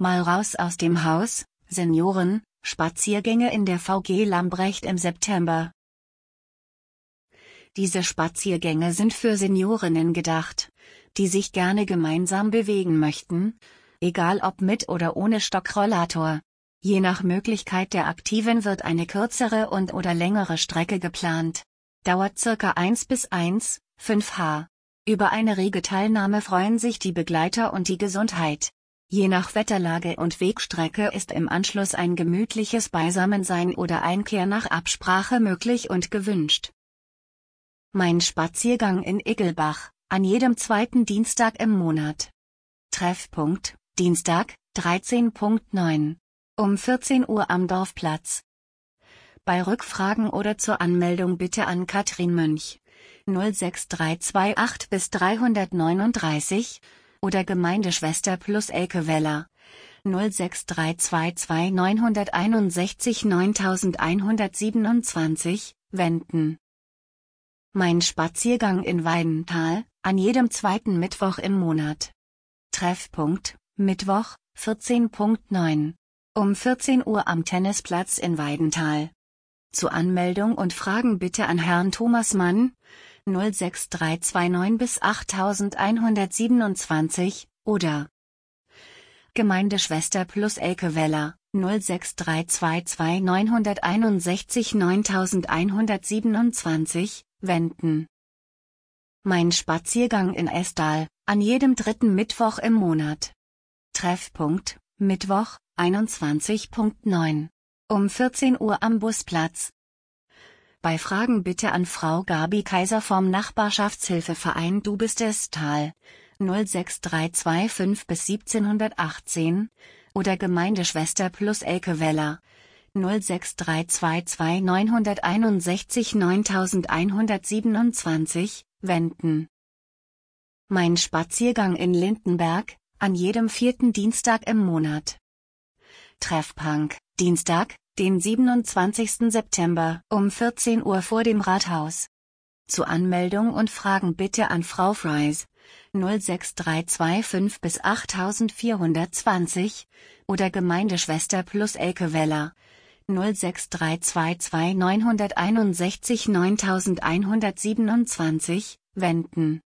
Mal raus aus dem Haus, Senioren, Spaziergänge in der VG Lambrecht im September. Diese Spaziergänge sind für Seniorinnen gedacht, die sich gerne gemeinsam bewegen möchten, egal ob mit oder ohne Stockrollator. Je nach Möglichkeit der Aktiven wird eine kürzere und/oder längere Strecke geplant. Dauert ca. 1 bis 1,5 h. Über eine rege Teilnahme freuen sich die Begleiter und die Gesundheit. Je nach Wetterlage und Wegstrecke ist im Anschluss ein gemütliches Beisammensein oder Einkehr nach Absprache möglich und gewünscht. Mein Spaziergang in Iggelbach, an jedem zweiten Dienstag im Monat. Treffpunkt, Dienstag, 13.09. Um 14 Uhr am Dorfplatz. Bei Rückfragen oder zur Anmeldung bitte an Katrin Mönch, 06328 bis 339, oder Gemeindeschwester plus Elke Weller, 06322 961 9127, wenden. Mein Spaziergang in Weidenthal, an jedem zweiten Mittwoch im Monat. Treffpunkt, Mittwoch, 14.09. Um 14 Uhr am Tennisplatz in Weidenthal. Zur Anmeldung und Fragen bitte an Herrn Thomas Mann, 06329 bis 8127, oder Gemeindeschwester plus Elke Weller, 06322 961 9127, wenden. Mein Spaziergang in Estal, an jedem dritten Mittwoch im Monat. Treffpunkt, Mittwoch, 21.09. Um 14 Uhr am Busplatz. Bei Fragen bitte an Frau Gabi Kaiser vom Nachbarschaftshilfeverein Du bist Estal, 06325 bis 1718, oder Gemeindeschwester plus Elke Weller, 06322 961 9127, wenden. Mein Spaziergang in Lindenberg, an jedem vierten Dienstag im Monat. Treffpunkt, Dienstag, den 27. September, um 14 Uhr vor dem Rathaus. Zur Anmeldung und Fragen bitte an Frau Fries, 06325 bis 8420, oder Gemeindeschwester plus Elke Weller, 06322 961 9127, wenden.